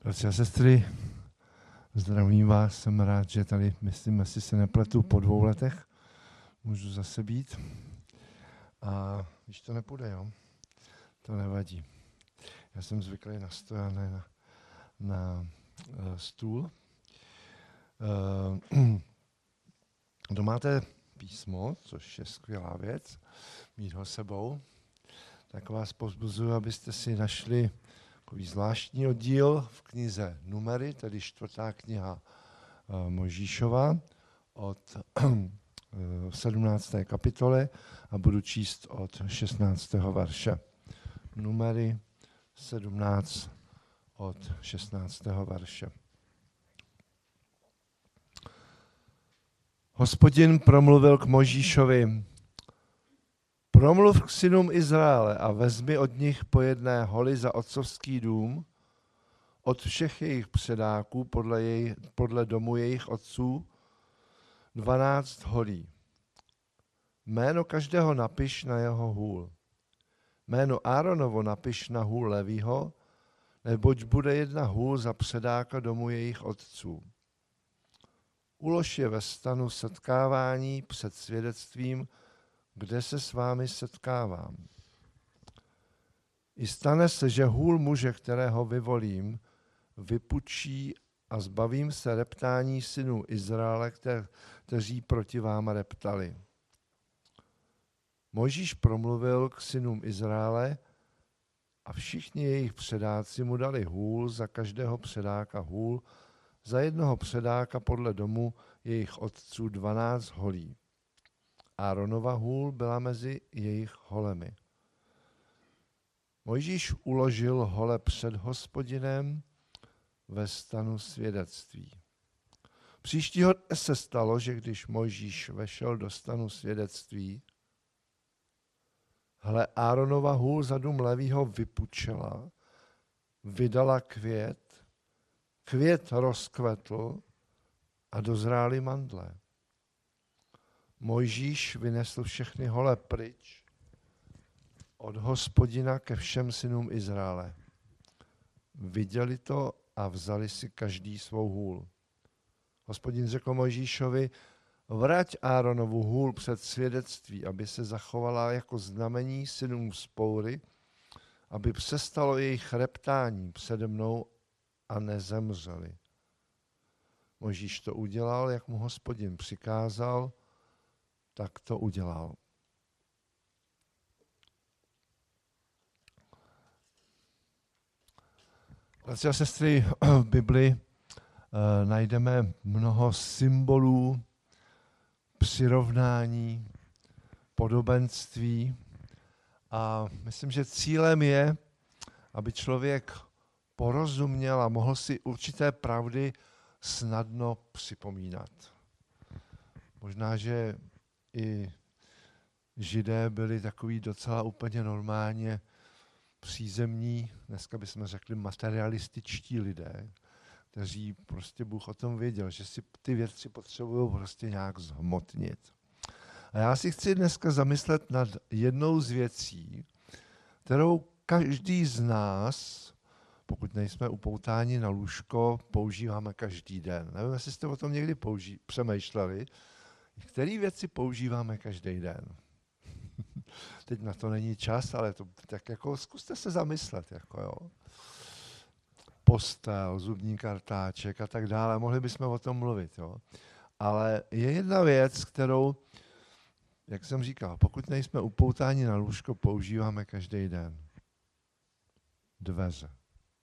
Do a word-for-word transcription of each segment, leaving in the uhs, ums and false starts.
Bratři a sestry, zdravím vás, jsem rád, že tady, myslím, jestli se nepletu, po dvou letech můžu zase být. A když to nepůjde, jo, to nevadí. Já jsem zvyklý na stojané na, na uh, stůl. Uh, kdo máte písmo, což je skvělá věc, mít ho sebou, tak vás povzbuzuji, abyste si našli takový zvláštní oddíl v knize Numery, tedy čtvrtá kniha uh, Mojžíšova od uh, sedmnácté kapitole a budu číst od šestnáctého verše. Numery sedmnáct od šestnáctého verše. Hospodin promluvil k Mojžíšovi: promluv k synům Izraele a vezmi od nich po jedné holi za otcovský dům, od všech jejich předáků podle, jej, podle domu jejich otců, dvanáct holí. Jméno každého napiš na jeho hůl. Jméno Áronovo napiš na hůl Levího, neboť bude jedna hůl za předáka domu jejich otců. Ulož je ve stanu setkávání před svědectvím, kde se s vámi setkávám. I stane se, že hůl muže, kterého vyvolím, vypučí a zbavím se reptání synů Izraele, kteří proti vám reptali. Mojžíš promluvil k synům Izraele a všichni jejich předáci mu dali hůl, za každého předáka hůl, za jednoho předáka podle domu jejich otců dvanáct holí. Áronova hůl byla mezi jejich holemi. Mojžíš uložil hole před Hospodinem ve stanu svědectví. Příštího dne se stalo, že když Mojžíš vešel do stanu svědectví, hle, Áronova hůl za dům Levího vypučela, vydala květ, květ rozkvetl a dozrály mandle. Mojžíš vynesl všechny hole pryč od Hospodina ke všem synům Izraele. Viděli to a vzali si každý svou hůl. Hospodin řekl Mojžíšovi: vrať Áronovu hůl před svědectví, aby se zachovala jako znamení synům vzpoury, aby přestalo jejich reptání přede mnou a nezemřeli. Mojžíš to udělal, jak mu Hospodin přikázal, tak to udělal. Bratři a sestry, v Bibli eh, najdeme mnoho symbolů, přirovnání, podobenství a myslím, že cílem je, aby člověk porozuměl a mohl si určité pravdy snadno připomínat. Možná, že i Židé byli takový docela úplně normálně přízemní, dneska bychom řekli materialističtí lidé, kteří prostě Bůh o tom věděl, že si ty věci potřebují prostě nějak zhmotnit. A já si chci dneska zamyslet nad jednou z věcí, kterou každý z nás, pokud nejsme upoutáni na lůžko, používáme každý den. Nevím, jestli jste o tom někdy použí, přemýšleli, které věci používáme každý den. Teď na to není čas, ale to, tak jako zkuste se zamyslet. Jako jo. Postel, zubní kartáček a tak dále. Mohli bychom o tom mluvit. Jo. Ale je jedna věc, kterou, jak jsem říkal, pokud nejsme upoutáni na lůžko, používáme každý den. Dveře.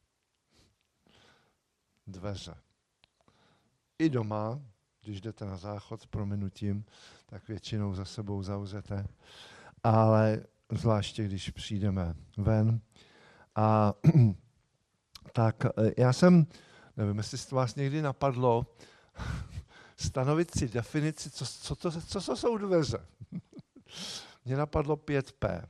Dveře. I doma, když jdete na záchod s prominutím, tak většinou za sebou zavřete. Ale zvláště, když přijdeme ven. A tak já jsem, nevím, jestli to vás někdy napadlo, stanovit si definici, co, co, to, co, co jsou dveře. Mně napadlo pět P.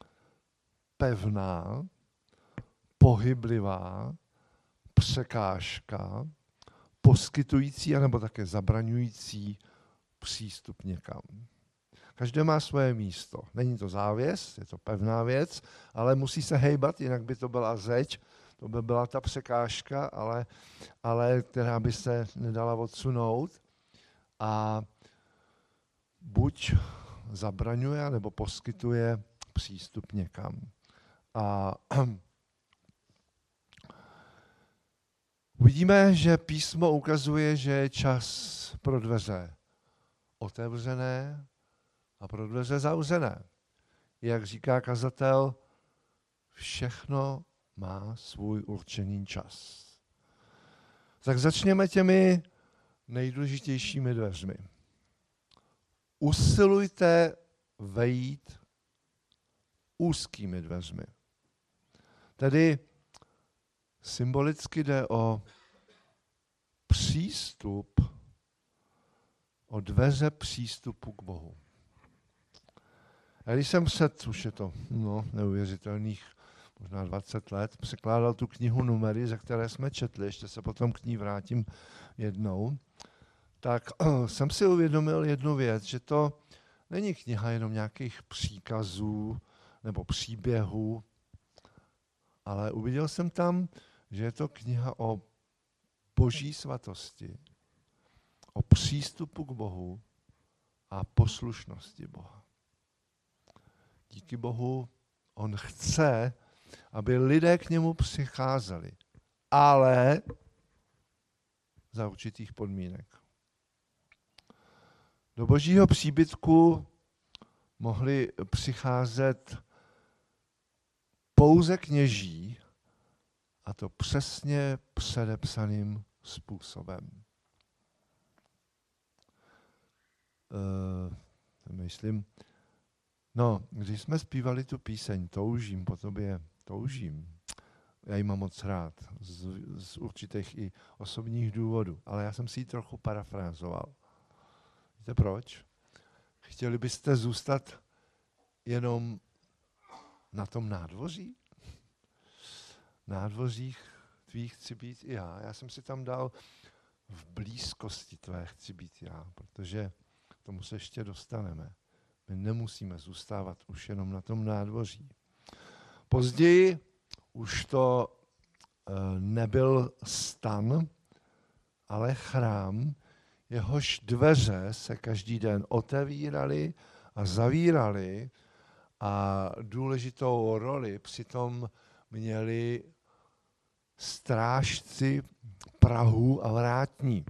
Pevná, pohyblivá, překážka, poskytující anebo také zabraňující přístup někam. Každé má svoje místo. Není to závěs, je to pevná věc, ale musí se hejbat, jinak by to byla zeď, To by byla ta překážka, ale, ale která by se nedala odsunout. A buď zabraňuje, nebo poskytuje přístup někam. A uvidíme, že písmo ukazuje, že je čas pro dveře otevřené a pro dveře zavřené. Jak říká kazatel, všechno má svůj určený čas. Tak začněme těmi nejdůležitějšími dveřmi. Usilujte vejít úzkými dveřmi. Tedy symbolicky jde o přístup, o dveře přístupu k Bohu. A když jsem před, už je to no, neuvěřitelných možná dvacet let, překládal tu knihu Numery, ze které jsme četli, ještě se potom k ní vrátím jednou, tak jsem si uvědomil jednu věc, že to není kniha jenom nějakých příkazů nebo příběhů, ale uviděl jsem tam, že je to kniha o boží svatosti, o přístupu k Bohu a poslušnosti Boha. Díky Bohu on chce, aby lidé k němu přicházeli, ale za určitých podmínek. Do božího příbytku mohli přicházet pouze kněží, a to přesně předepsaným způsobem. E, myslím, no, když jsme zpívali tu píseň Toužím po tobě, toužím, já ji mám moc rád, z, z určitých i osobních důvodů, ale já jsem si ji trochu parafrázoval. Víte proč? Chtěli byste zůstat jenom na tom nádvoří? Nádvořích tvých chci být i já. Já jsem si tam dal v blízkosti tvé chci být já, protože k tomu se ještě dostaneme. My nemusíme zůstávat už jenom na tom nádvoří. Později už to e, nebyl stan, ale chrám, jehož dveře se každý den otevíraly a zavíraly a důležitou roli přitom měli strážci prahů a vrátní.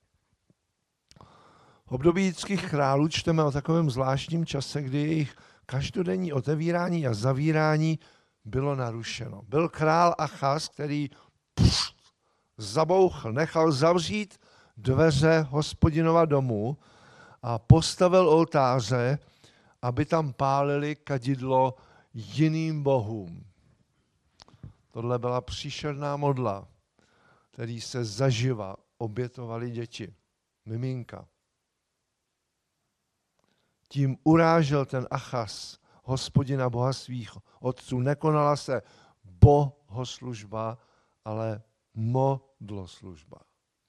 V období judských králů čteme o takovém zvláštním čase, kdy jejich každodenní otevírání a zavírání bylo narušeno. Byl král Achaz, který pš, zabouchl, nechal zavřít dveře Hospodinova domu a postavil oltáře, aby tam pálili kadidlo jiným bohům. Tohle byla příšerná modla, který se zaživa obětovali děti, miminka. Tím urážel ten Achaz Hospodina Boha svých otců. Nekonala se bohoslužba, ale modloslužba.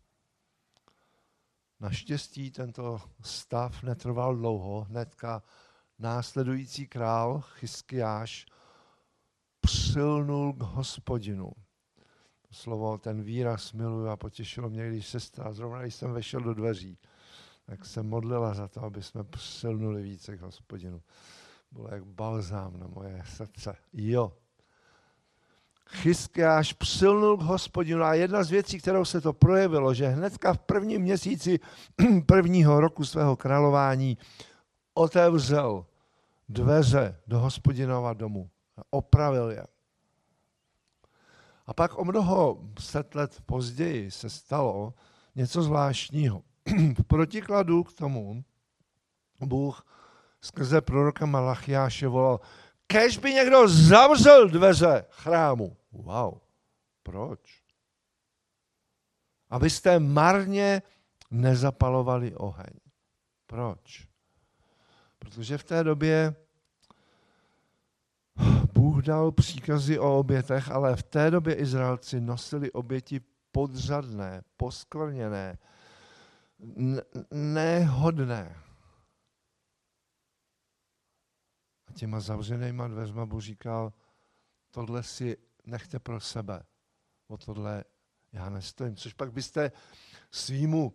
Naštěstí tento stav netrval dlouho. Hnedka následující král Chiskiáš přilnul k Hospodinu. Slovo, ten výraz miluji a potěšilo mě, když sestra, zrovna když jsem vešel do dveří, tak se modlila za to, aby jsme přilnuli více k Hospodinu. Bylo jak balzám na moje srdce. Jo. Chiskiáš přilnul k Hospodinu a jedna z věcí, kterou se to projevilo, že hnedka v prvním měsíci prvního roku svého králování otevřel dveře do Hospodinova domu a opravil je. A pak o mnoho set let později se stalo něco zvláštního. V protikladu k tomu Bůh skrze proroka Malachiáše volal, kéž by někdo zavřel dveře chrámu. Wow, proč? Abyste marně nezapalovali oheň. Proč? Protože v té době Bůh dal příkazy o obětech, ale v té době Izraelci nosili oběti podřadné, poskvrněné, nehodné. A těma zavřenýma dveřma Bůh říkal, tohle si nechte pro sebe, O tohle já nestojím. Což pak byste svýmu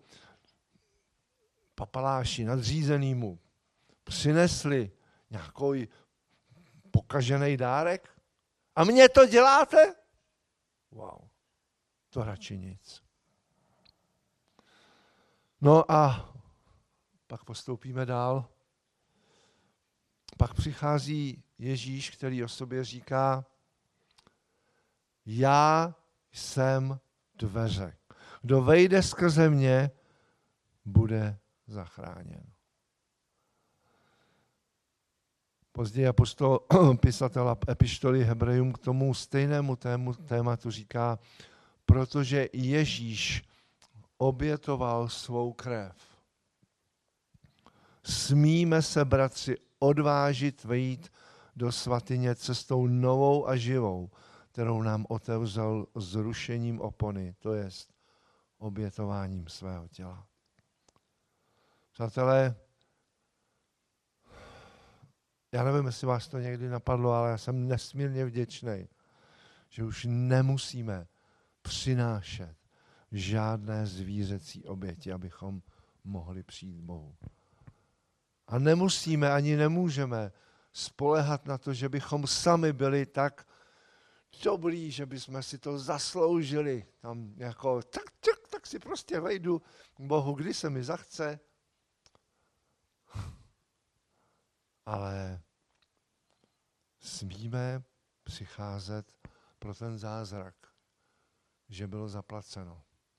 papaláši nadřízenýmu přinesli nějaký pokažený dárek? A mně to děláte? Wow, to radši nic. No a pak postoupíme dál. Pak přichází Ježíš, který o sobě říká, já jsem dveře. Kdo vejde skrze mě, bude zachráněn. Později apostol, pisatel epištoly Hebrejům k tomu stejnému tému, tématu říká, protože Ježíš obětoval svou krev. Smíme se, bratři, odvážit vejít do svatyně cestou novou a živou, kterou nám otevřel zrušením opony, to jest obětováním svého těla. Přátelé, já nevím, jestli vás to někdy napadlo, ale já jsem nesmírně vděčný, že už nemusíme přinášet žádné zvířecí oběti, abychom mohli přijít Bohu. A nemusíme ani nemůžeme spoléhat na to, že bychom sami byli tak dobrý, že bychom si to zasloužili. Tam jako, tak, tak, tak si prostě vejdu k Bohu, kdy se mi zachce. Ale smíme přicházet pro ten zázrak, že bylo zaplaceno.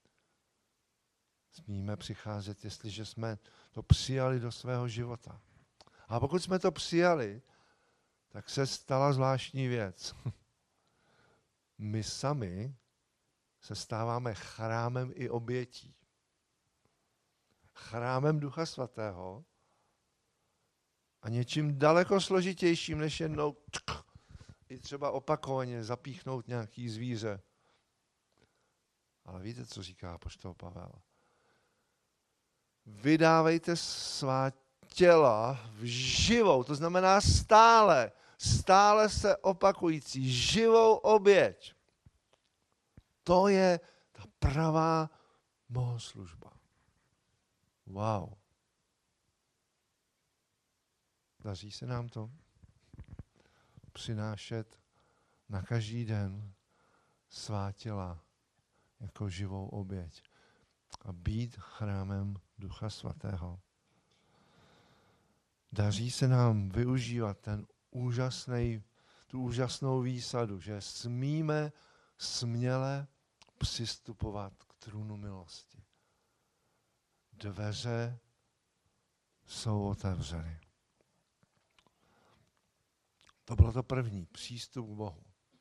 Smíme přicházet, jestliže jsme to přijali do svého života. A pokud jsme to přijali, tak se stala zvláštní věc. My sami se stáváme chrámem i obětí. Chrámem Ducha Svatého a něčím daleko složitějším, než jednou tk, i třeba opakovaně zapíchnout nějaký zvíře. Ale víte, co říká apoštol Pavel? Vydávejte svá těla v živou, to znamená stále, stále se opakující, živou oběť. To je ta pravá bohoslužba. Wow. Daří se nám to? Přinášet na každý den svá těla jako živou oběť a být chrámem Ducha Svatého. Daří se nám využívat ten úžasný, tu úžasnou výsadu, že smíme směle přistupovat k trůnu milosti. Dveře jsou otevřeny. To bylo to první, přístup k Bohu.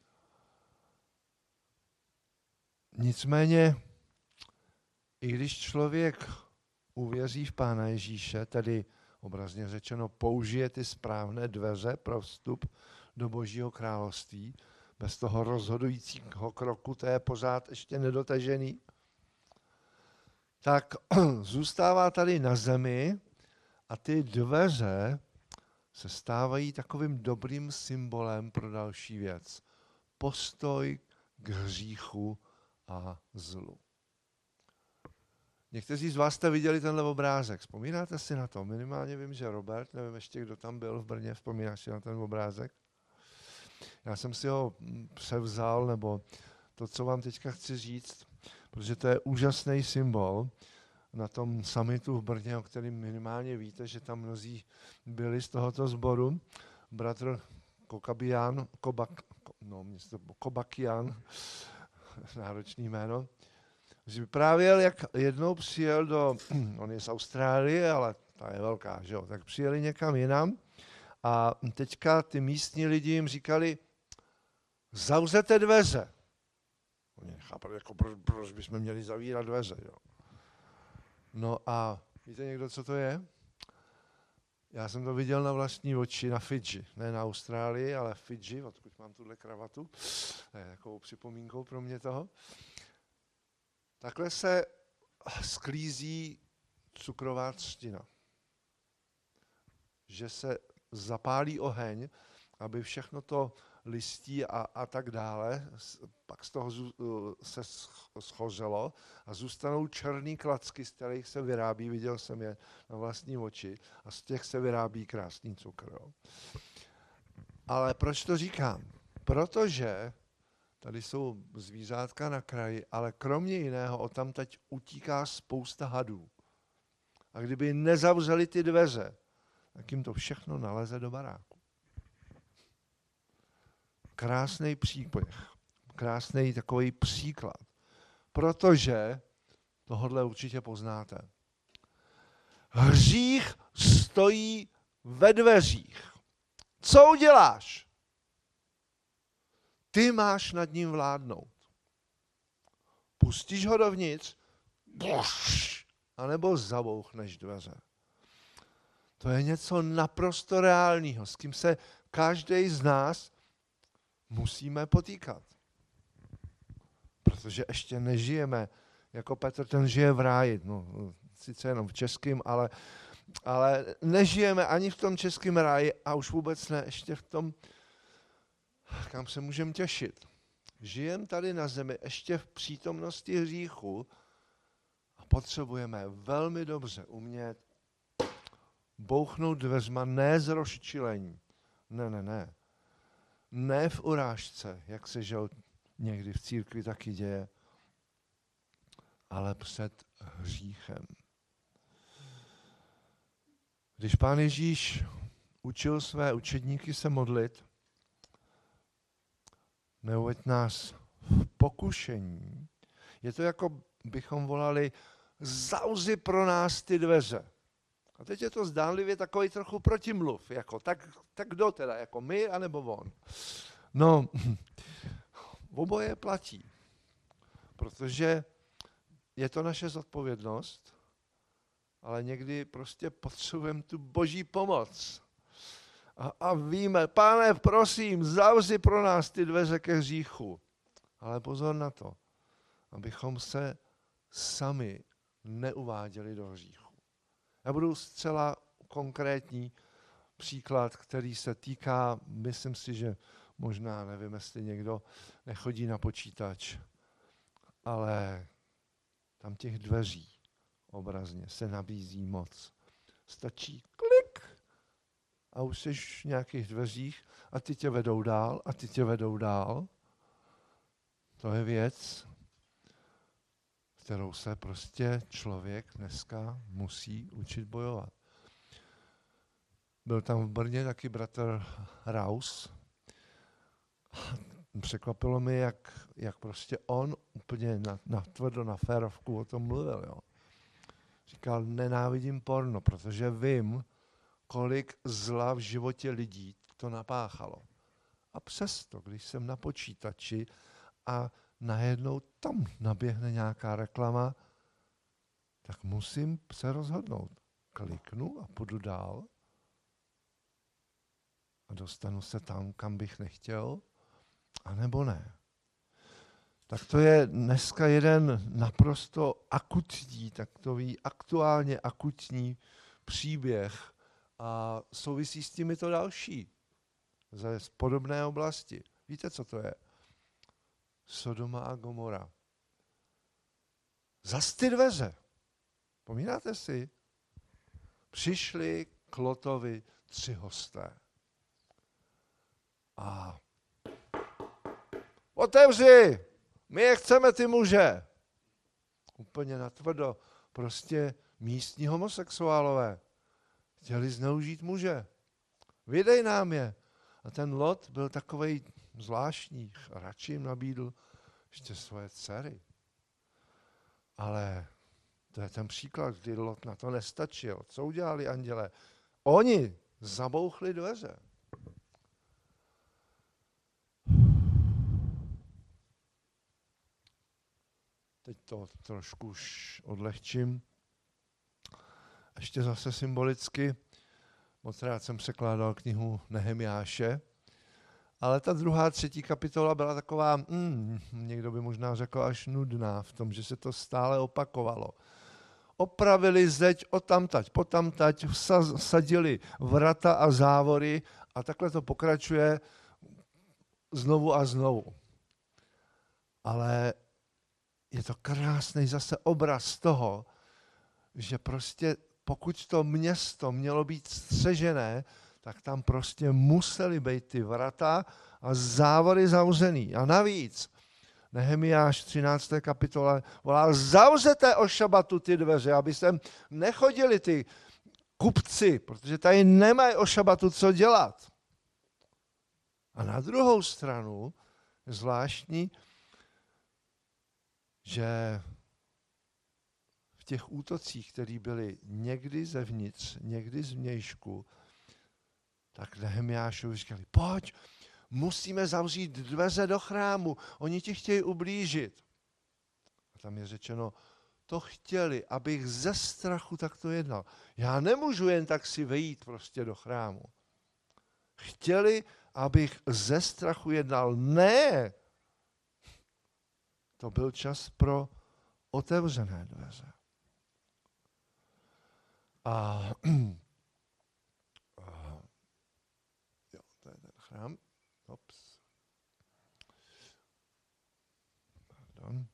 Nicméně, i když člověk uvěří v Pána Ježíše, tedy obrazně řečeno použije ty správné dveře pro vstup do Božího království, bez toho rozhodujícího kroku, to je pořád ještě nedotažený, tak zůstává tady na zemi a ty dveře se stávají takovým dobrým symbolem pro další věc. Postoj k hříchu a zlu. Někteří z vás jste viděli tenhle obrázek. Vzpomínáte si na to? Minimálně vím, že Robert, nevím ještě, kdo tam byl v Brně, vzpomínáš si na ten obrázek? Já jsem si ho převzal, nebo to, co vám teďka chci říct, protože to je úžasný symbol na tom summitu v Brně, o kterém minimálně víte, že tam mnozí byli z tohoto sboru. Bratr Kokabian, Kobak, no, Kobakian, náročný jméno, vyprávěl, jak jednou přijel do, on je z Austrálie, ale ta je velká, že jo, tak přijeli někam jinam a teďka ty místní lidi jim říkali, zavřete dveře. Oni nechápali, jako proč, proč bychom měli zavírat dveře, jo. No a víte někdo, co to je? Já jsem to viděl na vlastní oči na Fidži, ne na Austrálii, ale Fidži, odkud mám tuhle kravatu, to je takovou připomínkou pro mě toho. Takhle se sklízí cukrová třtina. Že se zapálí oheň, aby všechno to listí a, a tak dále, pak z toho se schořelo a zůstanou černý klacky, z kterých se vyrábí, viděl jsem je na vlastní oči, a z těch se vyrábí krásný cukr. Jo. Ale proč to říkám? Protože tady jsou zvířátka na kraji, ale kromě jiného odtamtať utíká spousta hadů. A kdyby nezavřeli ty dveře, tak jim to všechno naleze do baráku. Krásný příběh, krásný takový příklad. Protože, tohodle určitě poznáte, hřích stojí ve dveřích. Co uděláš? Ty máš nad ním vládnout. Pustíš ho dovnitř, anebo zabouchneš dveře. To je něco naprosto reálného, s kým se každý z nás musíme potýkat. Protože ještě nežijeme, jako Petr, ten žije v ráji, no, sice jenom v českém, ale, ale nežijeme ani v tom českém ráji a už vůbec ne ještě v tom, kam se můžeme těšit. Žijeme tady na zemi ještě v přítomnosti hříchu a potřebujeme velmi dobře umět bouchnout dveřma, ne z rozčilení. Ne, ne, ne. Ne v urážce, jak se že někdy v církvi taky děje, ale před hříchem. Když Pán Ježíš učil své učedníky se modlit, neuveď nás v pokušení, je to jako bychom volali, zavři pro nás ty dveře. A teď je to zdánlivě takový trochu protimluv, jako tak, tak kdo teda, jako my, anebo on. No, oboje platí, protože je to naše zodpovědnost, ale někdy prostě potřebujeme tu boží pomoc. A, a víme, Pane, prosím, zavři pro nás ty dveře ke hříchu. Ale pozor na to, abychom se sami neuváděli do hříchu. Já budu zcela konkrétní příklad, který se týká, myslím si, že možná, nevím, jestli někdo nechodí na počítač, ale tam těch dveří obrazně se nabízí moc. Stačí klik a už jsi v nějakých dveřích a ty tě vedou dál a ty tě vedou dál. To je věc, kterou se prostě člověk dneska musí učit bojovat. Byl tam v Brně taky bratr Raus. Překvapilo mě, jak, jak prostě on úplně na, na tvrdo, na férovku o tom mluvil. Jo. Říkal, nenávidím porno, protože vím, kolik zla v životě lidí to napáchalo. A přesto, když jsem na počítači a najednou tam naběhne nějaká reklama, tak musím se rozhodnout. Kliknu a půjdu dál a dostanu se tam, kam bych nechtěl, anebo ne. Tak to je dneska jeden naprosto akutní, takový aktuálně akutní příběh a souvisí s tím to další ze podobné oblasti. Víte, co to je? Sodoma a Gomora. Zas ty dveře. Pomínáte si? Přišli k Lotovi tři hosté. A otevři! My je chceme, ty muže. Úplně natvrdo. Prostě místní homosexuálové chtěli zneužít muže. Vydej nám je. A ten Lot byl takovej zvláštní. Radši jim nabídl ještě svoje dcery. Ale to je ten příklad, kdy Lot na to nestačil. Co udělali anděle? Oni zabouchli dveře. Teď to trošku už odlehčím. Ještě zase symbolicky. Moc rád jsem překládal knihu Nehemiáše, ale ta druhá, třetí kapitola byla taková, mm, někdo by možná řekl až nudná v tom, že se to stále opakovalo. Opravili zeď odtamtať, potamtať, vsadili vrata a závory a takhle to pokračuje znovu a znovu. Ale je to krásný zase obraz toho, že prostě pokud to město mělo být střežené, tak tam prostě musely být ty vrata a závory zavřený. A navíc Nehemiáš třinácté kapitole volá, zavřete o šabatu ty dveře, aby sem nechodili ty kupci, protože tady nemají o šabatu co dělat. A na druhou stranu je zvláštní, že v těch útocích, které byly někdy zevnitř, někdy zvnějšku, tak Nehemiášovi říkali, pojď, musíme zavřít dveře do chrámu, oni ti chtějí ublížit. A tam je řečeno, to chtěli, abych ze strachu takto jednal. Já nemůžu jen tak si vejít prostě do chrámu. Chtěli, abych ze strachu jednal. Ne! To byl čas pro otevřené dveře. A, a jo, to je ten chrám. Ops. Pardon.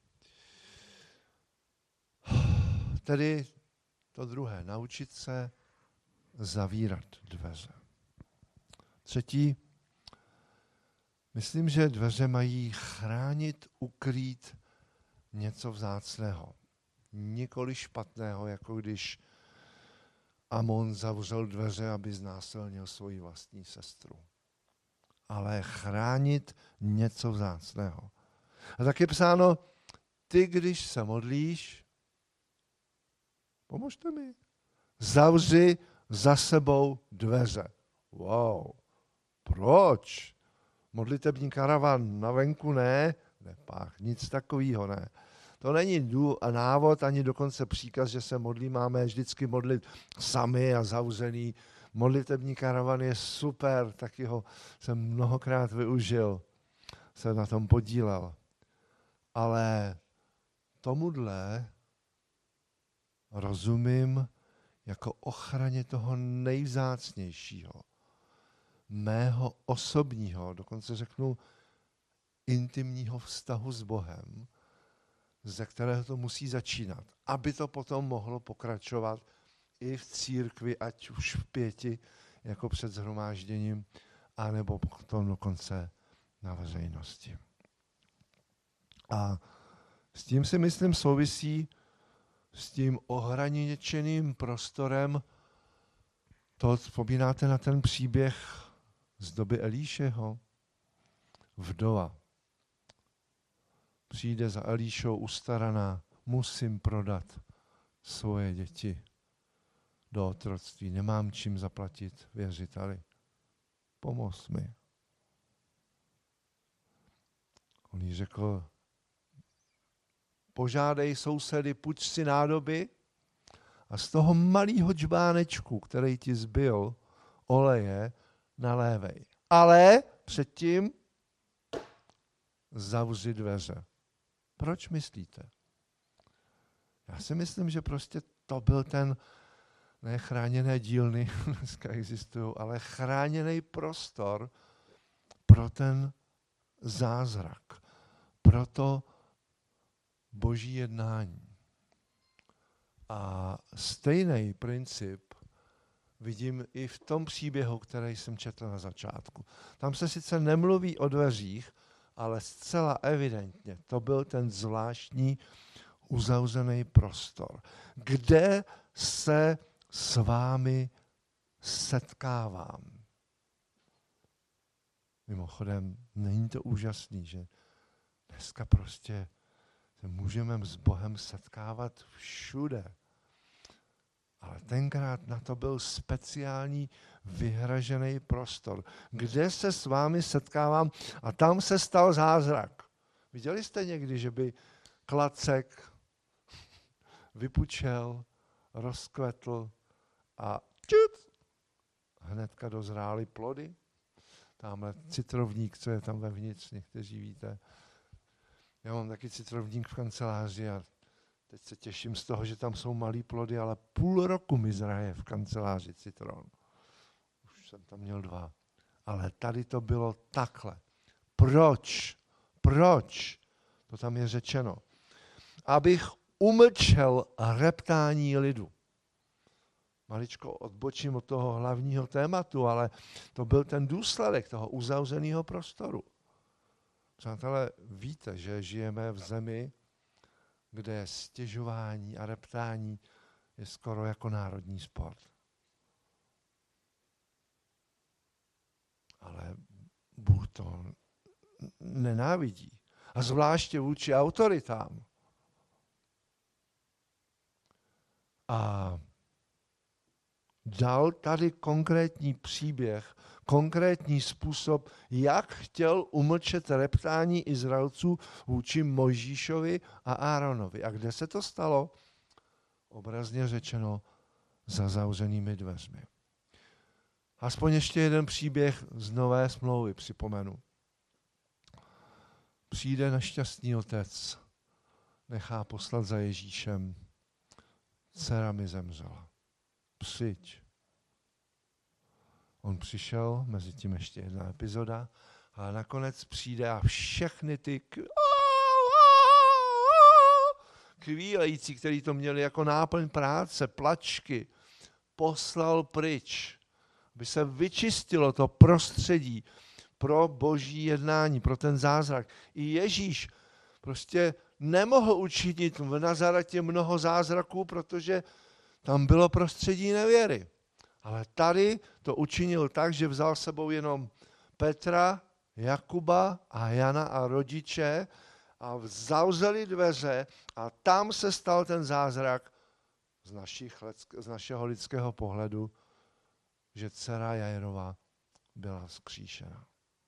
Tedy to druhé, naučit se zavírat dveře. Třetí, myslím, že dveře mají chránit, ukrýt něco vzácného. Nikoli špatného, jako když Amon zavřel dveře, aby znásilnil svoji vlastní sestru. Ale chránit něco vzácného. A tak je psáno, ty, když se modlíš, pomožte mi, zavři za sebou dveře. Wow, proč? Modlitební karavan na venku ne? Nepách, nic takového ne. To není dů a návod, ani dokonce příkaz, že se modlí, máme vždycky modlit sami a zavřený. Modlitební karavan je super, taky ho jsem mnohokrát využil, se na tom podílel. Ale tomuhle rozumím jako ochraně toho nejvzácnějšího, mého osobního, dokonce řeknu intimního vztahu s Bohem, ze kterého to musí začínat, aby to potom mohlo pokračovat i v církvi, ať už v pěti, jako před shromážděním, anebo potom dokonce na veřejnosti. A s tím si myslím souvisí s tím ohraničeným prostorem. To vzpomínáte na ten příběh z doby Elíšeho? Vdova přijde za Elíšou ustaraná, musím prodat svoje děti do otroctví, nemám čím zaplatit věřiteli. Pomoz mi. On jí řekl, požádej sousedy, půjč si nádoby a z toho malého džbánečku, který ti zbyl, oleje, nalévej. Ale předtím zavři dveře. Proč myslíte? Já si myslím, že prostě to byl ten, ne chráněné dílny, dneska existují, ale chráněný prostor pro ten zázrak, pro to boží jednání. A stejný princip vidím i v tom příběhu, který jsem četl na začátku. Tam se sice nemluví o dveřích, ale zcela evidentně to byl ten zvláštní uzavřený prostor, kde se s vámi setkávám. Mimochodem, není to úžasný, že dneska prostě se můžeme s Bohem setkávat všude. Ale tenkrát na to byl speciální vyhražený prostor, kde se s vámi setkávám a tam se stal zázrak. Viděli jste někdy, že by klacek vypučel, rozkvetl a čut, hnedka dozrály plody? Tamhle citrovník, co je tam vevnitř, někteří víte. Já mám taky citrovník v kanceláři a teď se těším z toho, že tam jsou malý plody, ale půl roku mi zraje v kanceláři citron. Už jsem tam měl dva. Ale tady to bylo takhle. Proč? Proč? To tam je řečeno. Abych umlčel reptání lidu. Maličko odbočím od toho hlavního tématu, ale to byl ten důsledek toho uzavřeného prostoru. Přátelé, víte, že žijeme v zemi, kde stěžování a reptání je skoro jako národní sport. Ale Bůh to nenávidí. A zvláště vůči autoritám. A dal tady konkrétní příběh, konkrétní způsob, jak chtěl umlčet reptání Izraelců vůči Mojžíšovi a Áronovi. A kde se to stalo? Obrazně řečeno za zavřenými dveřmi. Aspoň ještě jeden příběh z Nové smlouvy připomenu. Přijde nešťastný otec, nechá poslat za Ježíšem. Dcera mi zemřela. Přijď. On přišel, mezi tím ještě jedna epizoda, ale nakonec přijde a všechny ty kvílející, kteří to měli jako náplň práce, plačky, poslal pryč, aby se vyčistilo to prostředí pro boží jednání, pro ten zázrak. I Ježíš prostě nemohl učinit v Nazaretě mnoho zázraků, protože tam bylo prostředí nevěry. Ale tady to učinil tak, že vzal sebou jenom Petra, Jakuba a Jana a rodiče a zavřeli dveře a tam se stal ten zázrak z, našich, z našeho lidského pohledu, že dcera Jairova byla vzkříšena.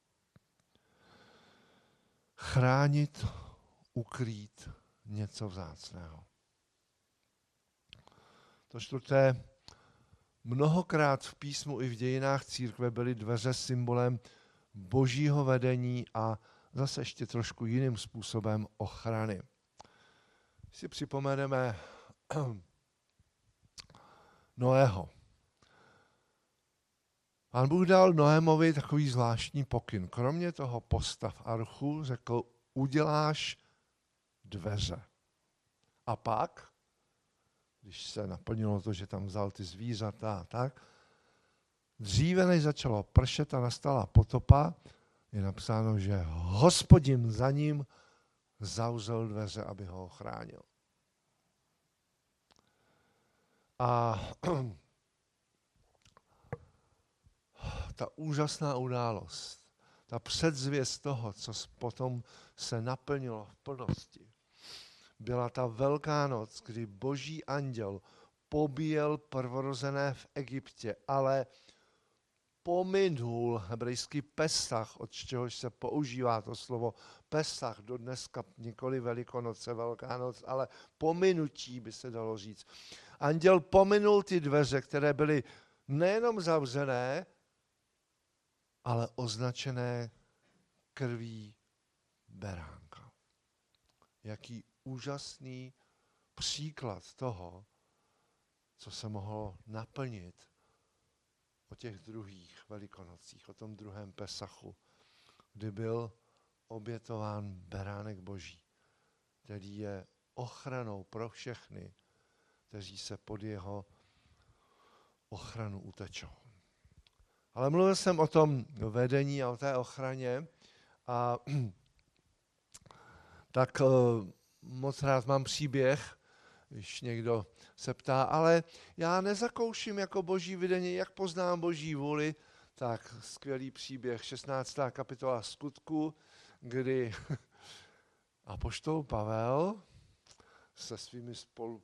Chránit, ukrýt něco vzácného. To čtvrté, mnohokrát v písmu i v dějinách církve byly dveře symbolem božího vedení a zase ještě trošku jiným způsobem ochrany. Když si připomeneme Noého. Pán Bůh dal Noémovi takový zvláštní pokyn. Kromě toho postav archu, řekl, uděláš dveře. A pak, když se naplnilo to, že tam vzal ty zvířata a tak, dříve než začalo pršet a nastala potopa, je napsáno, že Hospodin za ním zavřel dveře, aby ho ochránil. A ta úžasná událost, ta předzvěst toho, co potom se naplnilo v plnosti, byla ta velká noc, kdy boží anděl pobíjel prvorozené v Egyptě, ale pominul hebrejský Pesach, od čehož se používá to slovo Pesach do dneska, nikoli Velikonoce, Velká noc, ale pominutí by se dalo říct. Anděl pominul ty dveře, které byly nejenom zavřené, ale označené krví beránka. Jaký úžasný příklad toho, co se mohlo naplnit o těch druhých velikonocích, o tom druhém Pesachu, kdy byl obětován beránek boží, který je ochranou pro všechny, kteří se pod jeho ochranu utečou. Ale mluvil jsem o tom vedení a o té ochraně a tak moc rád mám příběh, když někdo se ptá, ale já nezakouším jako boží vedení, jak poznám boží vůli, tak skvělý příběh, šestnáctá kapitola Skutků, kdy apoštol Pavel se svými spolu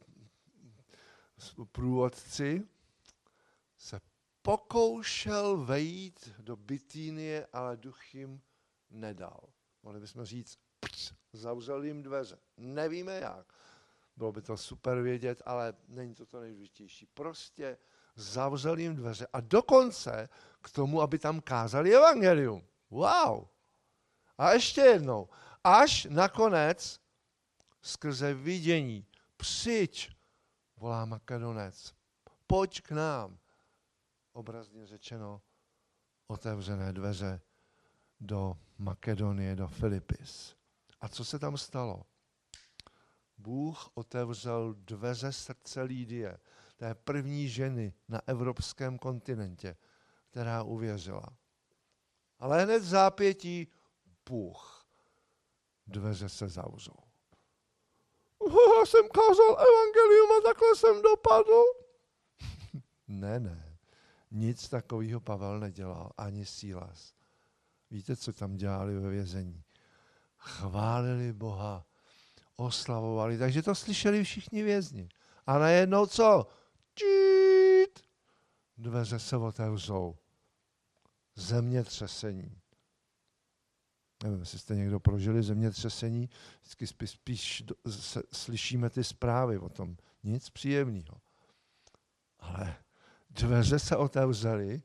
průvodci se pokoušel vejít do Bitínie, ale duch jim nedal. Mohli bychom říct, pc, zavřel jim dveře. Nevíme jak. Bylo by to super vědět, ale není to to nejdůležitější. Prostě zavřel jim dveře a dokonce k tomu, aby tam kázali evangelium. Wow! A ještě jednou. Až nakonec skrze vidění přijď, volá Makedonec, pojď k nám. Obrazně řečeno, otevřené dveře do Makedonie, do Filipis. A co se tam stalo? Bůh otevřel dveře srdce Lídie, té první ženy na evropském kontinentě, která uvěřila. Ale hned v zápětí Bůh. Dveře se zavřou. Já jsem kázal evangelium a takhle jsem dopadl. ne, ne. Nic takového Pavel nedělal, ani Sílas. Víte, co tam dělali ve vězení? Chválili Boha, oslavovali, takže to slyšeli všichni vězni. A najednou co? Čít! Dveře se otevřou. Zemětřesení. Nevím, jestli jste někdo prožili zemětřesení, vždycky spíš, spíš do, se, slyšíme ty zprávy o tom. Nic příjemného. Ale dveře se otevřely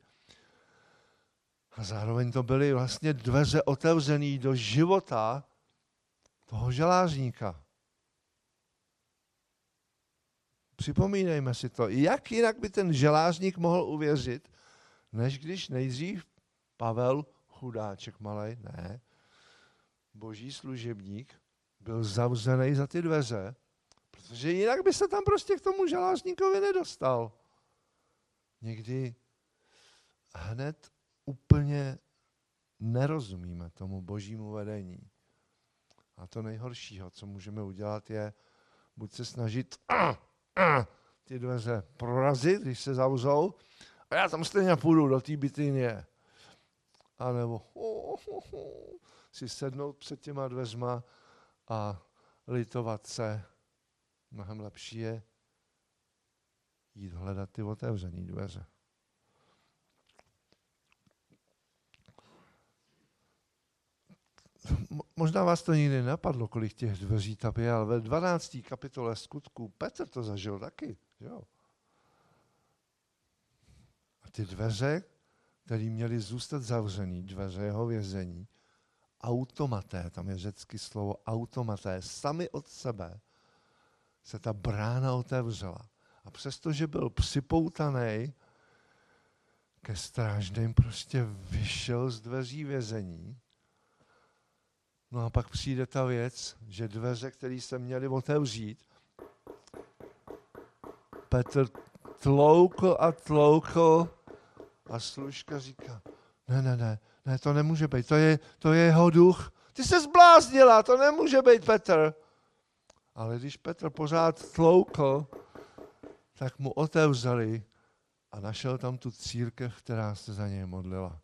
a zároveň to byly vlastně dveře otevřené do života toho želázníka. Připomínejme si to. Jak jinak by ten želázník mohl uvěřit, než když nejdřív Pavel, chudáček malej, ne, boží služebník, byl zavřený za ty dveře, protože jinak by se tam prostě k tomu želázníkovi nedostal. Někdy hned úplně nerozumíme tomu božímu vedení. A to nejhoršího, co můžeme udělat, je buď se snažit ty dveře prorazit, když se zavřou, a já tam stejně půjdu do té Bitynie. A nebo oh, oh, oh, si sednout před těma dveřma a litovat se. Mnohem lepší je jít hledat ty otevřené dveře. Možná vás to nikdy nenapadlo, kolik těch dveří tam je, ale ve dvanácté kapitole Skutků Petr to zažil taky. Jo. A ty dveře, které měly zůstat zavřený, dveře jeho vězení, automaté, tam je řecké slovo automaté, sami od sebe se ta brána otevřela. A přestože byl připoutaný ke strážným, prostě vyšel z dveří vězení. No a pak přijde ta věc, že dveře, které se měly otevřít, Petr tloukl a tloukl a služka říká, ne, ne, ne, ne, to nemůže být, to je, to je jeho duch. Ty se zbláznila, to nemůže být Petr. Ale když Petr pořád tloukl, tak mu otevřeli a našel tam tu církev, která se za něj modlila.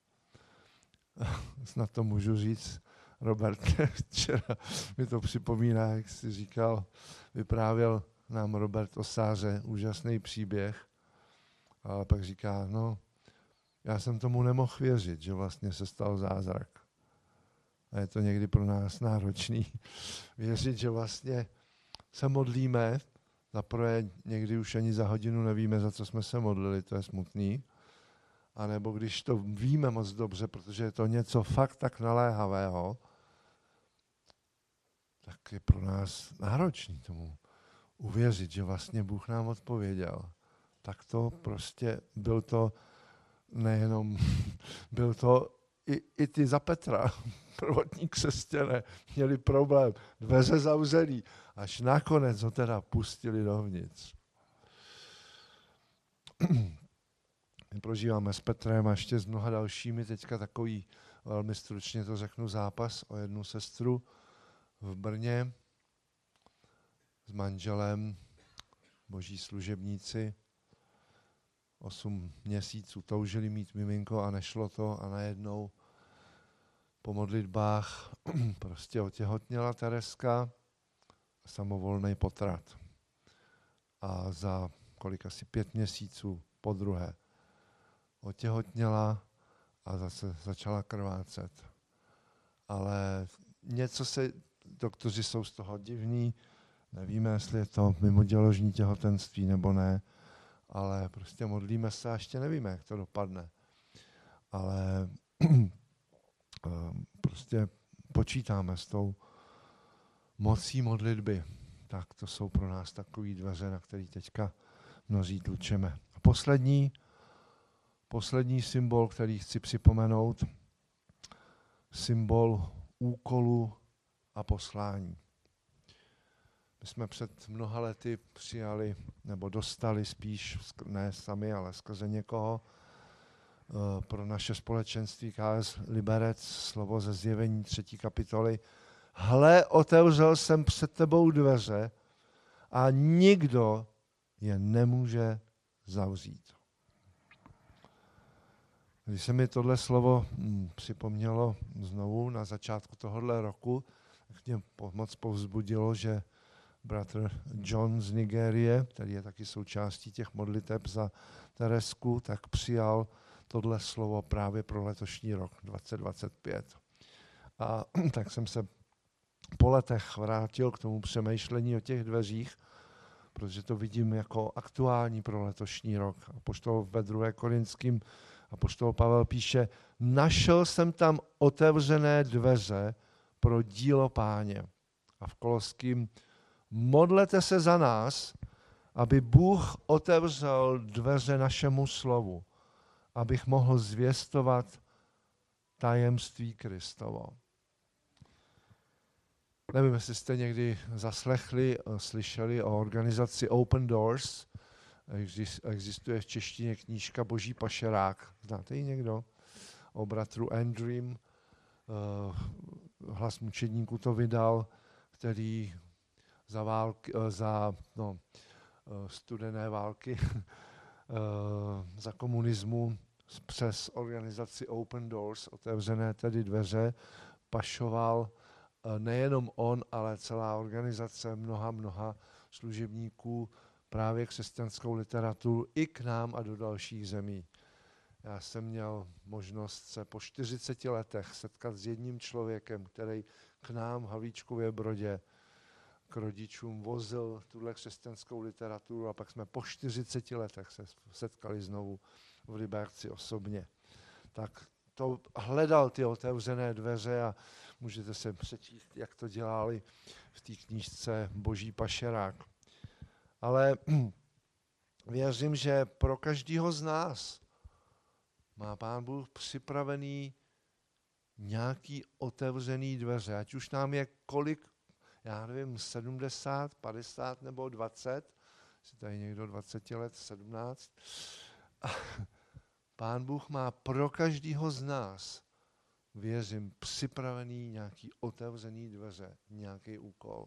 Snad to můžu říct. Robert včera mi to připomíná, jak jsi říkal, vyprávěl nám Robert o Sáře úžasný příběh, ale pak říká, no, já jsem tomu nemohl věřit, že vlastně se stal zázrak. A je to někdy pro nás náročný věřit, že vlastně se modlíme, zaprvé někdy už ani za hodinu nevíme, za co jsme se modlili, to je smutný, a nebo když to víme moc dobře, protože je to něco fakt tak naléhavého, tak je pro nás náročný tomu uvěřit, že vlastně Bůh nám odpověděl. Tak to prostě byl to nejenom, byl to i, i ty za Petra, prvotní křesťané, měli problém, dveře zavřený, až nakonec ho teda pustili dovnitř. My prožíváme s Petrem a ještě s mnoha dalšími teďka takový, velmi stručně to řeknu, zápas o jednu sestru v Brně s manželem, boží služebníci. Osm měsíců toužili mít miminko a nešlo to a najednou po modlitbách prostě otěhotněla Tereska, samovolný potrat. A za kolik asi pět měsíců po druhé otěhotněla a zase začala krvácet. Ale něco se, doktoři jsou z toho divní, nevíme, jestli je to mimoděložní těhotenství nebo ne, ale prostě modlíme se a ještě nevíme, jak to dopadne. Ale prostě počítáme s tou mocí modlitby. Tak to jsou pro nás takové dveře, na které teďka mnozí tlučeme. A poslední, poslední symbol, který chci připomenout, symbol úkolu a poslání. My jsme před mnoha lety přijali, nebo dostali spíš, ne sami, ale skrze někoho, pro naše společenství K S Liberec, slovo ze Zjevení třetí kapitoly. Hle, otevřel jsem před tebou dveře a nikdo je nemůže zavřít. Když se mi tohle slovo hm, připomnělo znovu na začátku tohohle roku, tak mě moc povzbudilo, že bratr John z Nigérie, který je taky součástí těch modliteb za Teresku, tak přijal tohle slovo právě pro letošní rok dvacet dvacet pět. A tak jsem se po letech vrátil k tomu přemýšlení o těch dveřích, protože to vidím jako aktuální pro letošní rok. Apoštol ve druhém Korinským apoštol Pavel píše, našel jsem tam otevřené dveře pro dílo Páně. A v Koloským, modlete se za nás, aby Bůh otevřel dveře našemu slovu, abych mohl zvěstovat tajemství Kristovo. Nevím, jestli jste někdy zaslechli, slyšeli o organizaci Open Doors. Existuje v češtině knížka Boží pašerák. Znáte ji někdo? O bratru Andrew. Hlas mučedníků to vydal, který za, války, za no, studené války, za komunismu přes organizaci Open Doors, otevřené tedy dveře, pašoval nejenom on, ale celá organizace mnoha, mnoha služebníků právě křesťanskou literaturu i k nám a do dalších zemí. Já jsem měl možnost se po čtyřiceti letech setkat s jedním člověkem, který k nám v Havlíčkově Brodě k rodičům vozil tuhle křesťanskou literaturu a pak jsme po čtyřiceti letech se setkali znovu v Liberci osobně. Tak to hledal ty otevřené dveře a můžete se přečíst, jak to dělali v té knížce Boží pašerák. Ale věřím, že pro každého z nás má Pán Bůh připravený nějaký otevřený dveře, ať už nám je kolik, já nevím, sedmdesát, padesát nebo dvacet, jestli tady někdo dvacet let, sedmnáct. Pán Bůh má pro každého z nás, věřím, připravený nějaký otevřený dveře, nějaký úkol.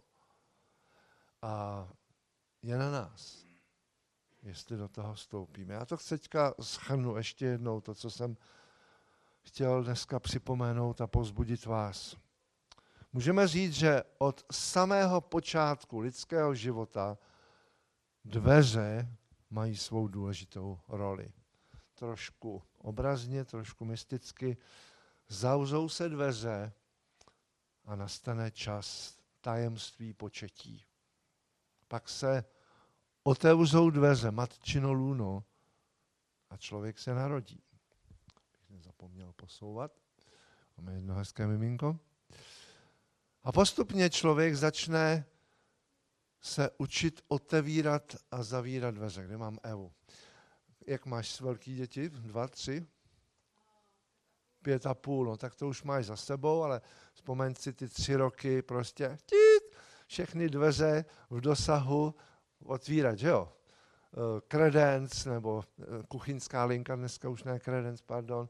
A je na nás, jestli do toho vstoupíme. Já to teďka shrnu ještě jednou, to, co jsem chtěl dneska připomenout a povzbudit vás. Můžeme říct, že od samého počátku lidského života dveře mají svou důležitou roli. Trošku obrazně, trošku mysticky. Zavřou se dveře a nastane čas tajemství početí. Pak se otevřou dveře, matčino lůno, a člověk se narodí. Bych nezapomněl posouvat. Máme jedno hezké miminko. A postupně člověk začne se učit otevírat a zavírat dveře. Kde mám Evu? Jak máš velký děti? Dva, tři? Pět a půl. No tak to už máš za sebou, ale vzpomeň si ty tři roky prostě tít, všechny dveře v dosahu otvírat, že jo? Kredenc, nebo kuchyňská linka, dneska už ne kredenc, pardon.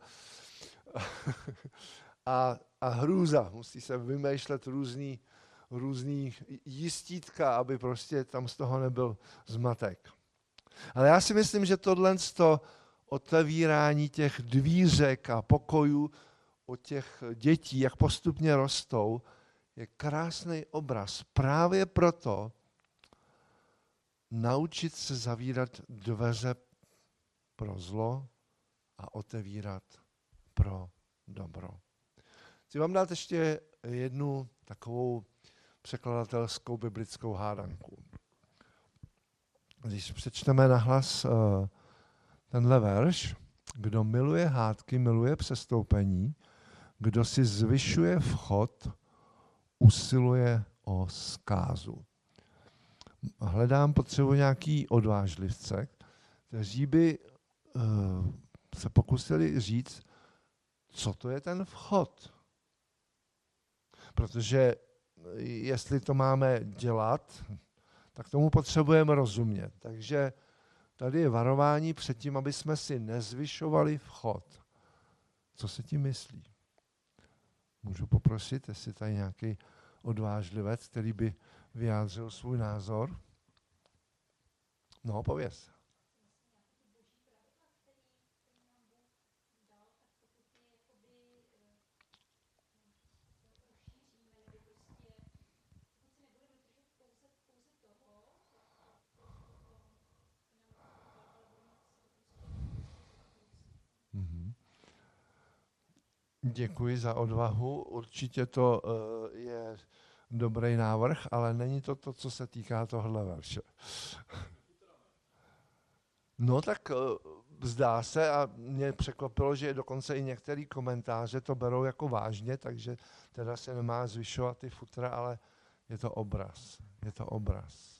A, a hrůza. Musí se vymýšlet různý, různý jistítka, aby prostě tam z toho nebyl zmatek. Ale já si myslím, že tohle otevírání těch dvířek a pokojů od těch dětí, jak postupně rostou, je krásný obraz. Právě proto naučit se zavírat dveře pro zlo a otevírat pro dobro. Chci vám dát ještě jednu takovou překladatelskou biblickou hádanku. Když přečteme nahlas tenhle verš, kdo miluje hádky, miluje přestoupení, kdo si zvyšuje vchod, usiluje o zkázu. Hledám, potřebuji nějaký odvážlivce, kteří by uh, se pokusili říct, co to je ten vchod. Protože jestli to máme dělat, tak tomu potřebujeme rozumět. Takže tady je varování před tím, aby jsme si nezvyšovali vchod. Co se tím myslí? Můžu poprosit, jestli tady nějaký odvážlivec, který by vyjádřil svůj názor? No, pověz. Mhm. Děkuji za odvahu. Určitě to uh, je dobrý návrh, ale není to to, co se týká tohle verše. No tak uh, zdá se, a mě překvapilo, že dokonce i některé komentáře to berou jako vážně, takže teda se nemá zvyšovat ty futra, ale je to obraz. Je to obraz.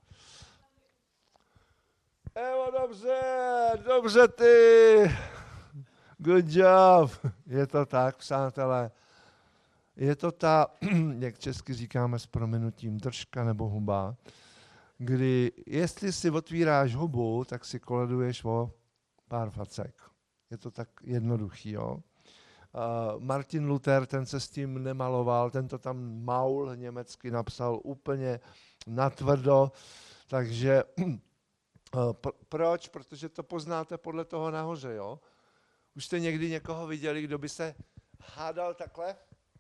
Evo, dobře, dobře ty. Good job. Je to tak, přátelé. Je to ta, jak česky říkáme s prominutím, držka nebo huba, kdy jestli si otvíráš hubu, tak si koleduješ o pár facek. Je to tak jednoduchý, jo. Uh, Martin Luther, ten se s tím nemaloval, ten to tam Maul německy napsal úplně natvrdo, takže uh, pr- proč? Protože to poznáte podle toho nahoře, jo. Už jste někdy někoho viděli, kdo by se hádal takhle?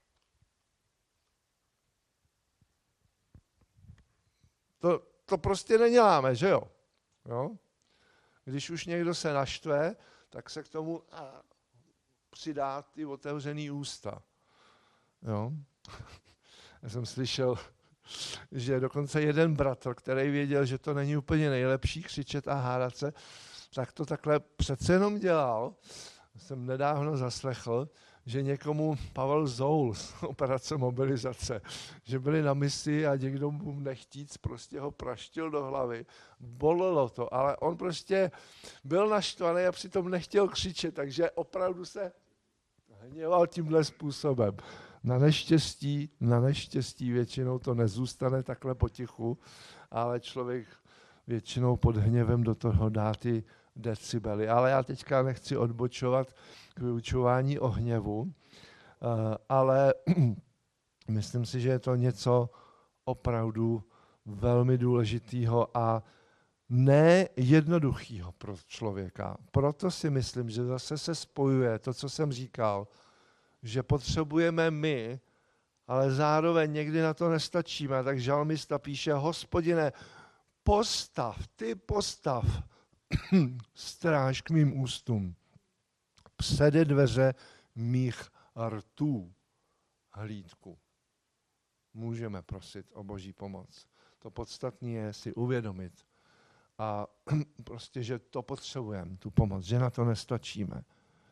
To, to prostě neděláme, že jo? jo? Když už někdo se naštve, tak se k tomu a, přidá ty otevřený ústa. Jo? Já jsem slyšel, že dokonce jeden bratr, který věděl, že to není úplně nejlepší křičet a hádat se, tak to takhle přece jenom dělal. Jsem nedávno zaslechl, že někomu Pavel Zoul z operace mobilizace, že byli na misi a někdo mu nechtíc prostě ho praštil do hlavy. Bolelo to, ale on prostě byl naštvaný a přitom nechtěl křičet, takže opravdu se hněval tímhle způsobem. Na neštěstí, na neštěstí většinou to nezůstane takhle potichu, ale člověk většinou pod hněvem do toho dá ty decibely. Ale já teďka nechci odbočovat k vyučování o hněvu, ale myslím si, že je to něco opravdu velmi důležitého a ne jednoduchého pro člověka. Proto si myslím, že zase se spojuje to, co jsem říkal, že potřebujeme my, ale zároveň někdy na to nestačíme. Tak žalmista píše, Hospodine, postav, ty postav stráž k mým ústům. Přede dveře mých rtů hlídku. Můžeme prosit o Boží pomoc. To podstatné je si uvědomit a prostě, že to potřebujeme, tu pomoc, že na to nestačíme.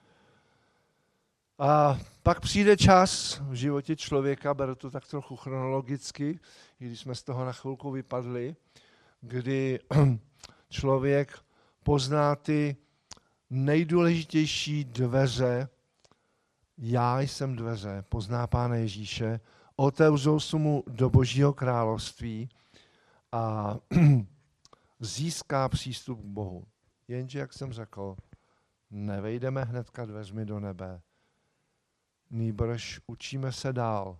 A pak přijde čas v životě člověka, beru to tak trochu chronologicky, i když jsme z toho na chvilku vypadli, kdy člověk pozná ty nejdůležitější dveře, já jsem dveře, pozná Pána Ježíše, otevřou se mu do Božího království a získá přístup k Bohu. Jenže, jak jsem řekl, nevejdeme hnedka dveřmi do nebe. Nýbrž učíme se dál.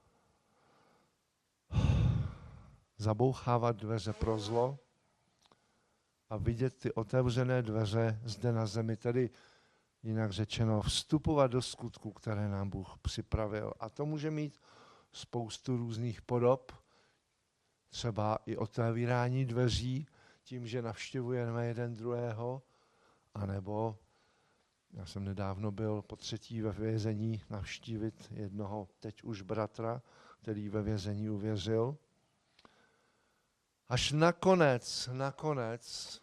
Zabouchávat dveře pro zlo a vidět ty otevřené dveře zde na zemi, tedy jinak řečeno vstupovat do skutku, které nám Bůh připravil. A to může mít spoustu různých podob, třeba i otevírání dveří, tím, že navštěvujeme jeden druhého, anebo já jsem nedávno byl po třetí ve vězení navštívit jednoho teď už bratra, který ve vězení uvěřil. Až nakonec, nakonec,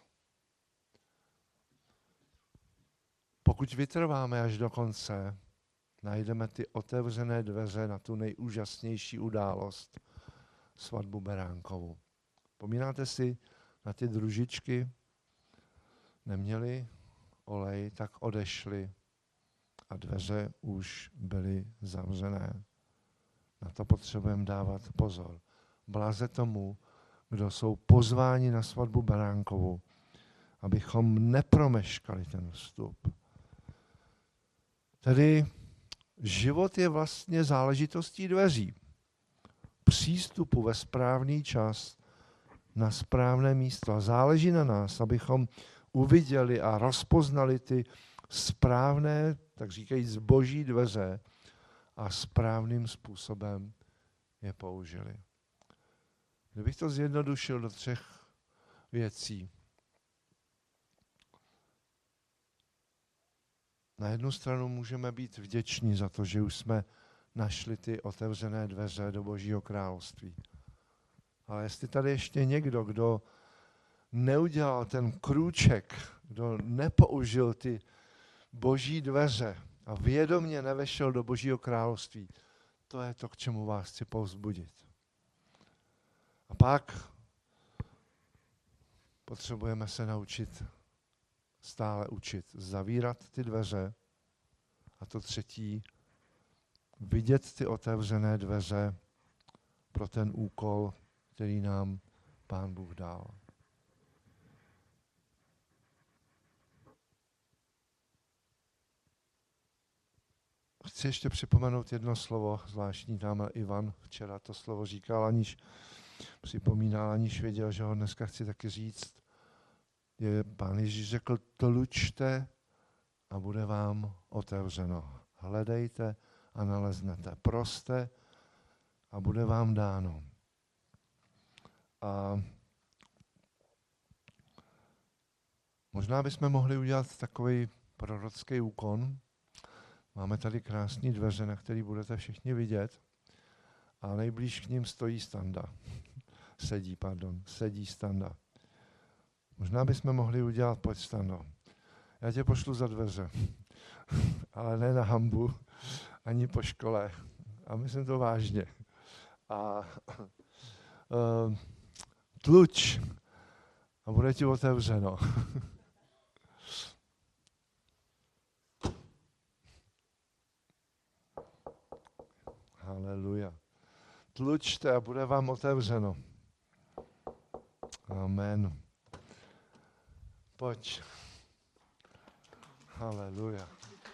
pokud vytrváme až do konce, najdeme ty otevřené dveře na tu nejúžasnější událost, svatbu beránkovu. Vzpomínáte si na ty družičky? Neměli olej, tak odešli a dveře už byly zavřené. Na to potřebujeme dávat pozor. Blaze tomu, kdo jsou pozváni na svatbu Beránkovu, abychom nepromeškali ten vstup. Tedy život je vlastně záležitostí dveří. Přístupu ve správný čas na správné místo. A záleží na nás, abychom uviděli a rozpoznali ty správné, tak říkajíc, boží dveře a správným způsobem je použili. Kdybych to zjednodušil do třech věcí. Na jednu stranu můžeme být vděční za to, že už jsme našli ty otevřené dveře do Božího království. Ale jestli tady ještě někdo, kdo neudělal ten krůček, kdo nepoužil ty Boží dveře a vědomě nevešel do Božího království, to je to, k čemu vás chci povzbudit. A pak potřebujeme se naučit stále učit, zavírat ty dveře a to třetí, vidět ty otevřené dveře pro ten úkol, který nám Pán Bůh dal. Chci ještě připomenout jedno slovo, zvláštní tam Ivan včera to slovo říkal, aniž připomínal, aniž věděl, že ho dneska chci taky říct. Je, Pán Ježíš řekl, tlučte a bude vám otevřeno. Hledejte a naleznete. Proste a bude vám dáno. A možná bychom mohli udělat takový prorocký úkon. Máme tady krásné dveře, na které budete všichni vidět. A nejblíž k ním stojí Standa. Sedí, pardon, sedí Standa. Možná bychom mohli udělat, pojď Stando, já tě pošlu za dveře, ale ne na hambu, ani po škole. A myslím to vážně. A uh, tluč a bude ti otevřeno. Haleluja. Tlučte a bude vám otevřeno. Amen. Pojď. Haleluja.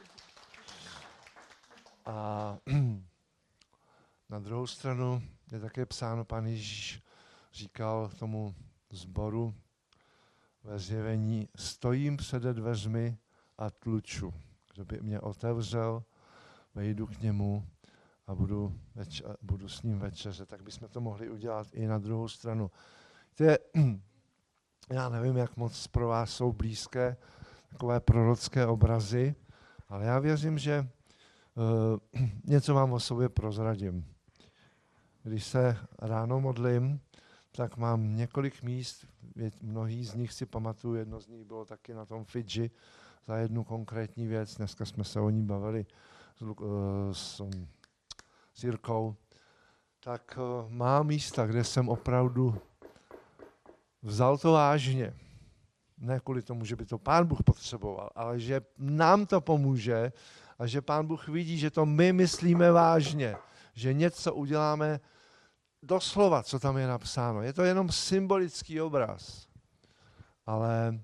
A na druhou stranu je také psáno, Pán Ježíš říkal tomu sboru ve zjevení, stojím před dveřmi a tluču. Kdo by mě otevřel, vejdu k němu a budu, več- budu s ním večeře. Tak bychom to mohli udělat i na druhou stranu. To je, já nevím, jak moc pro vás jsou blízké takové prorocké obrazy, ale já věřím, že uh, něco vám o sobě prozradím. Když se ráno modlím, tak mám několik míst, mnohý z nich si pamatuju, jedno z nich bylo taky na tom Fidži, za jednu konkrétní věc, dneska jsme se o ní bavili s, uh, s, um, s Jirkou, tak uh, mám místa, kde jsem opravdu vzal to vážně. Ne kvůli tomu, že by to Pán Bůh potřeboval, ale že nám to pomůže a že Pán Bůh vidí, že to my myslíme vážně, že něco uděláme doslova, co tam je napsáno. Je to jenom symbolický obraz, ale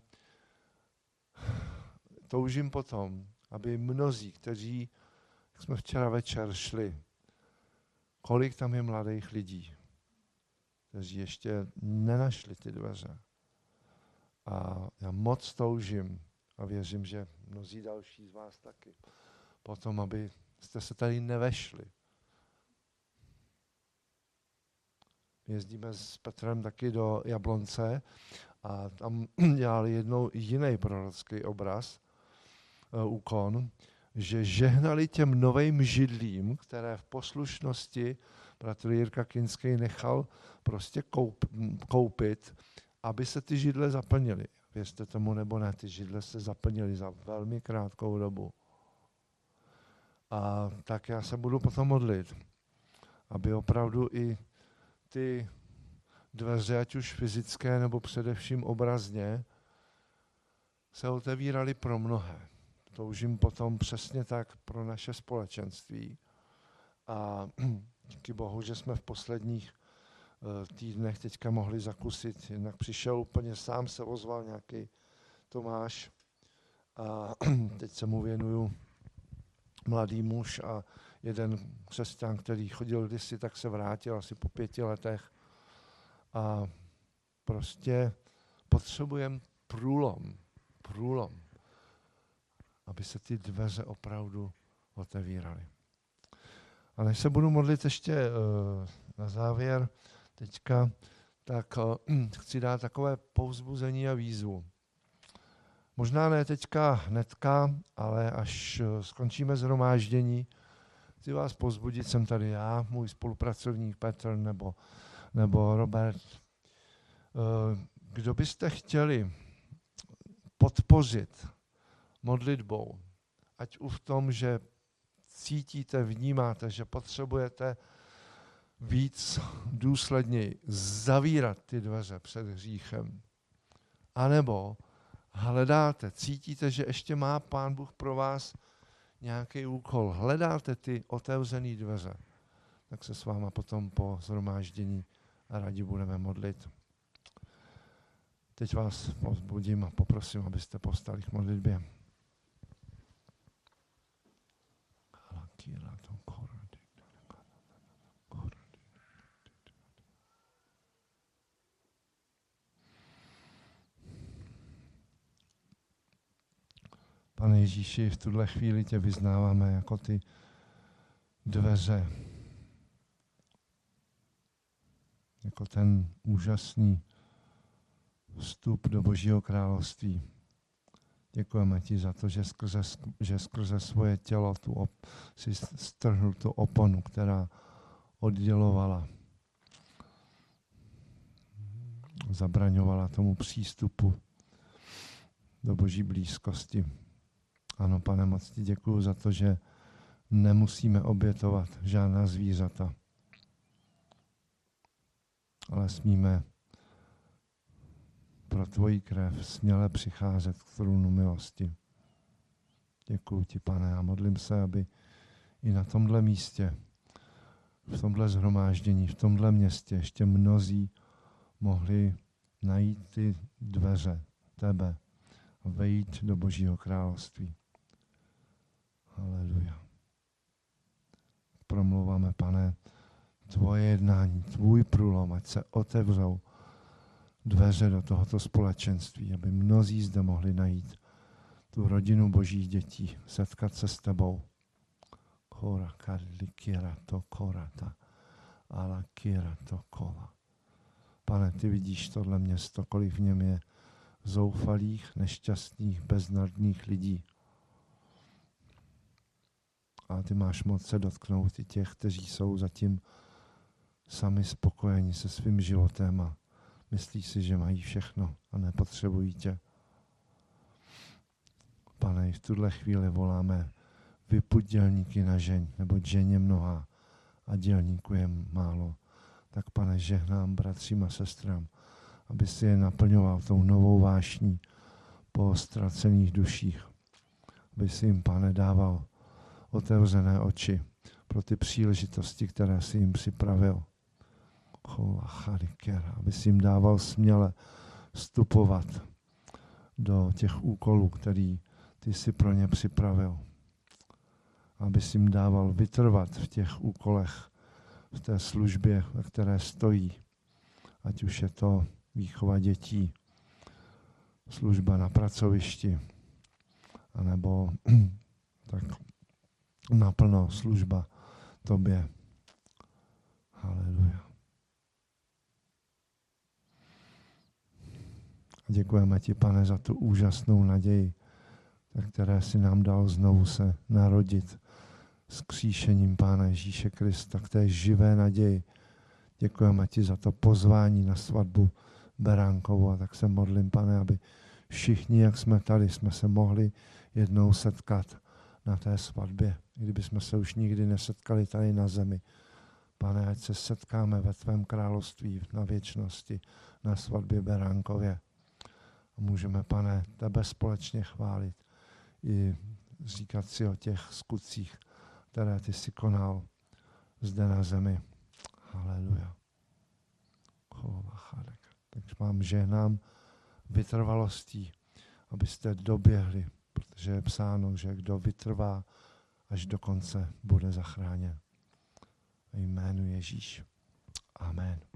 toužím potom, aby mnozí, kteří, jak jsme včera večer šli, kolik tam je mladých lidí, kteří ještě nenašli ty dveře. A já moc toužím a věřím, že mnozí další z vás taky, potom, aby jste se tady nevešli. Jezdíme s Petrem taky do Jablonce a tam dělali jednou jiný prorocký obraz, uh, úkon, že žehnali těm novým židlím, které v poslušnosti bratr Jirka Kinský nechal prostě koup, koupit, aby se ty židle zaplnily. Věřte tomu nebo ne, ty židle se zaplnily za velmi krátkou dobu. A tak já se budu potom modlit, aby opravdu i ty dveře, ať už fyzické nebo především obrazně, se otevíraly pro mnohé. Toužím potom přesně tak pro naše společenství. A díky Bohu, že jsme v posledních týdnech teďka mohli zakusit. Jinak přišel úplně sám, se ozval nějaký Tomáš a teď se mu věnuju, mladý muž a jeden křesťan, který chodil kdysi, tak se vrátil asi po pěti letech a prostě potřebujeme průlom, průlom, aby se ty dveře opravdu otevíraly. A než se budu modlit ještě uh, na závěr teďka, tak uh, chci dát takové povzbuzení a výzvu. Možná ne teďka hnedka, ale až uh, skončíme shromáždění, chci vás povzbudit, jsem tady já, můj spolupracovník Petr nebo, nebo Robert. Uh, kdo byste chtěli podpořit modlitbou, ať už v tom, že cítíte, vnímáte, že potřebujete víc důsledněji zavírat ty dveře před hříchem. A nebo hledáte, cítíte, že ještě má Pán Bůh pro vás nějaký úkol, hledáte ty otevřené dveře, tak se s váma potom po shromáždění a rádi budeme modlit. Teď vás povzbudím a poprosím, abyste povstali k modlitbě. Pane Ježíši, v tuhle chvíli tě vyznáváme jako ty dveře, jako ten úžasný vstup do Božího království. Děkujeme ti za to, že skrze, že skrze svoje tělo tu op, si strhnul tu oponu, která oddělovala, zabraňovala tomu přístupu do Boží blízkosti. Ano, Pane, moc ti děkuju za to, že nemusíme obětovat žádná zvířata, ale smíme pro tvoji krev směle přicházet k trůnu milosti. Děkuju ti, Pane, a modlím se, aby i na tomhle místě, v tomhle shromáždění, v tomhle městě ještě mnozí mohli najít ty dveře tebe a vejít do Božího království. Haleluja. Promlouváme, Pane, tvoje jednání, tvůj průlom, ať se otevřou dveře do tohoto společenství, aby mnozí zde mohli najít tu rodinu Božích dětí, setkat se s tebou. Kora kadlikira to korata, ala kira to kola. Pane, ty vidíš tohle město, kolik v něm je zoufalých, nešťastných, beznadných lidí. A ty máš moc se dotknout i těch, kteří jsou zatím sami spokojeni se svým životem a myslí si, že mají všechno a nepotřebují tě. Pane, v tuhle chvíli voláme vypuď dělníky na žeň, nebo ženě mnoha a dělníku je málo. Tak, Pane, žehnám bratřím a sestrám, aby si je naplňoval tou novou vášní po ztracených duších. Aby si jim, Pane, dával otevřené oči pro ty příležitosti, které si jim připravil. Aby si jim dával směle vstupovat do těch úkolů, který ty si pro ně připravil. Aby si jim dával vytrvat v těch úkolech, v té službě, ve které stojí. Ať už je to výchova dětí, služba na pracovišti, anebo tak naplno služba tobě. Haleluja. Děkujeme ti, Pane, za tu úžasnou naději, které si nám dal znovu se narodit s kříšením Pána Ježíše Krista, k té živé naději. Děkujeme ti za to pozvání na svatbu Beránkovou a tak se modlím, Pane, aby všichni, jak jsme tady, jsme se mohli jednou setkat na té svatbě, i kdyby jsme se už nikdy nesetkali tady na zemi. Pane, ať se setkáme ve tvém království na věčnosti, na svatbě Beránkově. A můžeme, Pane, tebe společně chválit i říkat si o těch skutcích, které ty jsi konal zde na zemi. Haleluja. Takže vám žehnám vytrvalostí, abyste doběhli, protože je psáno, že kdo vytrvá až do konce, bude zachráněn. Ve jménu Ježíš. Amen.